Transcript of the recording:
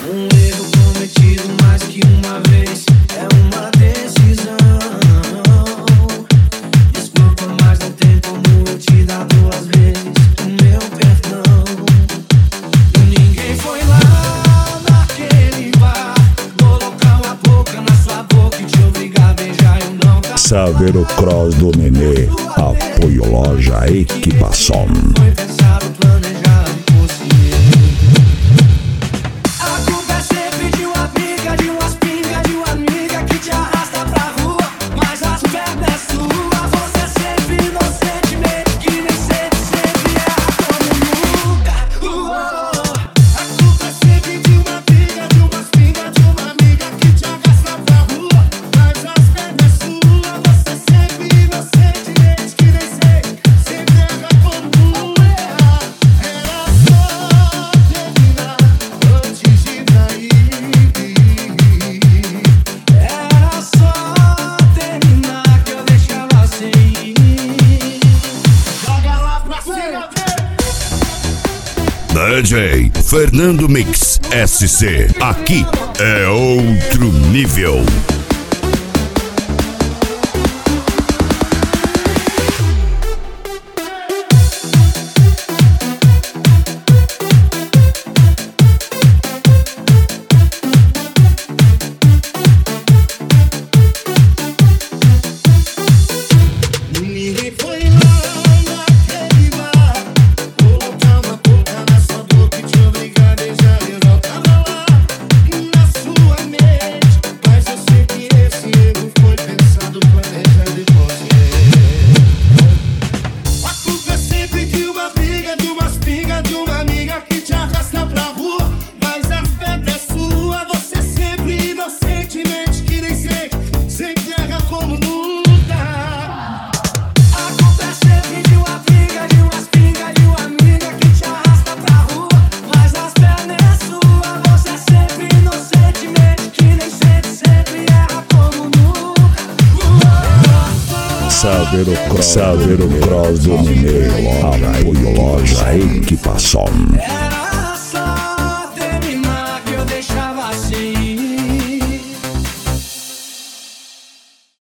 Um erro cometido mais que uma vez é uma decisão. Desculpa, mas não tem como eu te dar duas vezes o meu perdão. Ninguém foi lá naquele bar colocar uma boca na sua boca e te obrigar a beijar. Eu não tava Saveiro Cross do Nenê, apoio loja Equipação. foi pensado, planejado, consciente. A culpa é sempre de uma briga, de umas pingas, de uma amiga que te arrasta pra rua, mas as pernas é sua. Você é sempre inocente, meio que nem sente, sempre erra como nunca. A culpa é sempre de uma briga, de umas pingas, de uma amiga que te arrasta pra rua, mas as pernas é sua. Você é sempre inocente, meio que nem sente, sempre erra como nunca. Era só terminar antes de trair. Era só terminar que eu deixava sem ir. Joga lá pra cima, DJ Fernando Mix SC, aqui é outro nível. Ninguém foi lá naquele bar colocar uma boca na sua boca e te obrigar a beijar. Eu não tava lá na sua mente, mas eu sei que esse erro foi pensado, planejado e consciente. A culpa é sempre de uma briga, de umas pingas, de uma amiga que te arrasta pra rua, mas a festa é sua. Você é sempre inocente, mente que nem sente, sempre erra como nunca. A culpa é sempre de uma briga, de umas pingas, de uma amiga que te arrasta pra rua, mas as pernas é sua. Você é sempre inocente, mente que nem sente, sempre erra como nunca. Saveiro Cross do Nenê, apoio loja Equipação. Era